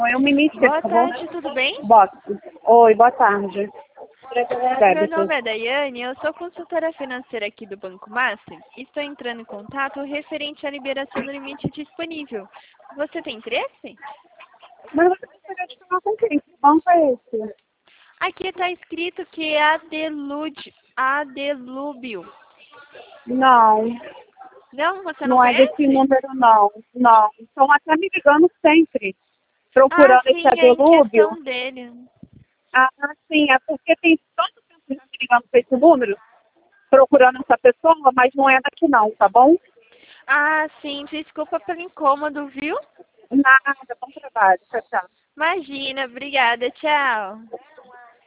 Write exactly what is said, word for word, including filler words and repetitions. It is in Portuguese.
Oi, o Ministério, Boa tá bom? tarde, tudo bem? Boa. Oi, boa tarde. Meu nome é Daiane, eu sou consultora financeira aqui do Banco Master e estou entrando em contato referente à liberação do limite disponível. Você tem interesse? Mas você gostaria de falar com quem? Que banco é esse? Aqui está escrito que é Adelude, Adelúbio. Não, Não, você não não é desse conhece? número, não. Não. Estão até me ligando sempre, Ah, procurando esse sim, é em adelúbio. questão dele. Ah, sim, é porque tem tanto tempo já me ligando com esse número, procurando essa pessoa, mas não é daqui não, tá bom? Ah, sim, desculpa pelo incômodo, viu? Nada, bom trabalho. Tchau, tchau. Imagina, obrigada, tchau.